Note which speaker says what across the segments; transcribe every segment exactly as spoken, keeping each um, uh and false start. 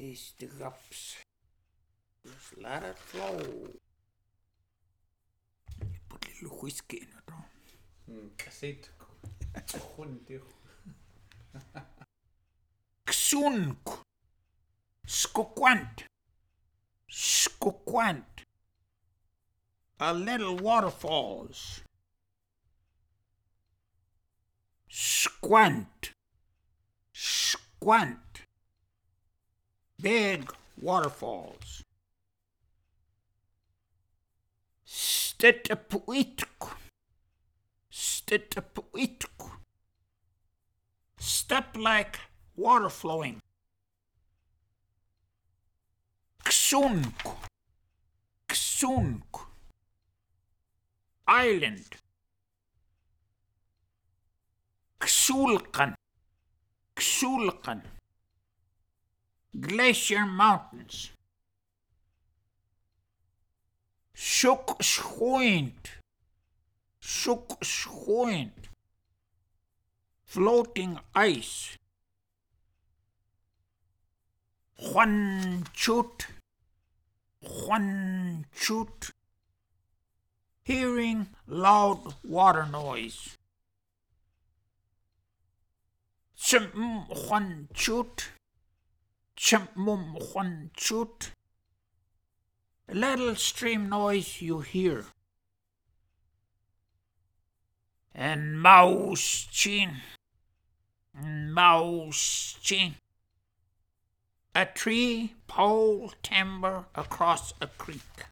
Speaker 1: Is the drops. Just let it flow. Put a little whiskey in it.
Speaker 2: Mm, aceite. Juntijo.
Speaker 1: Xunk. Skukwant. Skukwant. A little waterfalls. Squant. Squant. Big waterfalls. Stitapuitku. Stitapuitku. Step like water flowing. Xunku. Xunku. Island. Xulqan. Xulqan. Glacier Mountains. Shukschoint. Shukschoint. Floating ice. Juanchut. Juanchut. Hearing loud water noise. Chum Juanchut. Chum Juanchut. Little stream noise you hear. And mouse chin. Mouse chin. A tree pole timber across a creek.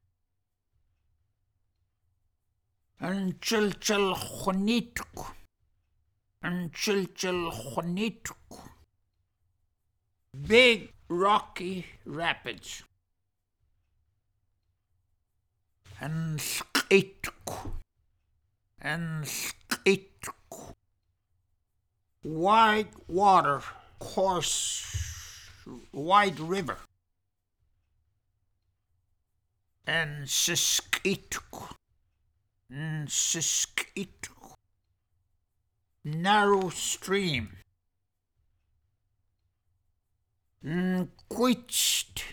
Speaker 1: And chilchil honitku. And chilchil honitku. Big rocky rapids. And skitku. And skitku. Wide water course, wide river. And siskitku. And siskitku. Narrow stream. Quitched.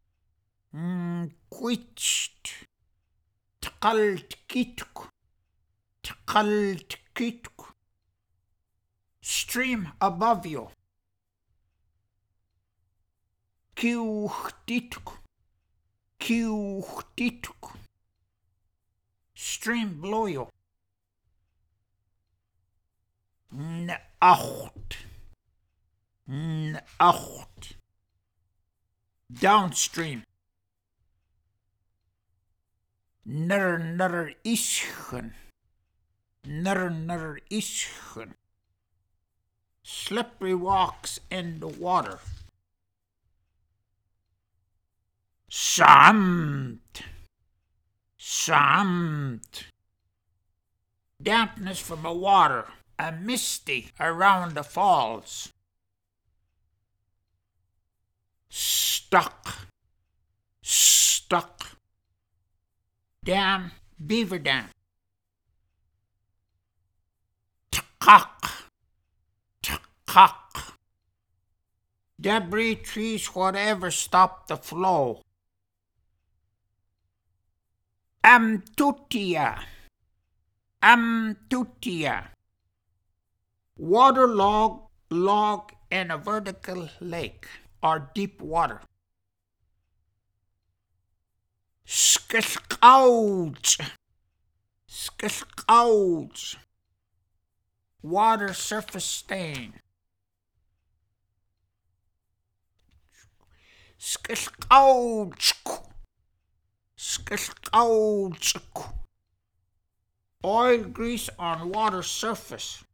Speaker 1: Quitched. Tqaltkitku. Tqaltkitku. Stream above you. Kiuchtitku. Kiuchtitku. Stream below you. Nacht. Nacht. Downstream. Ner nerischen. Ner nerischen. Slippery walks in the water. Samt. Samt. Dampness from the water. A misty around the falls. Stuck. Stuck. Dam. Beaver dam. Tkak. Tkak. Debris, trees, whatever stop the flow. Amtutia. Amtutia. Water log, log in a vertical lake or deep water. Skskouch. Skskouch. Water surface stain. Skskouch. Skskouch. Oil grease on water surface.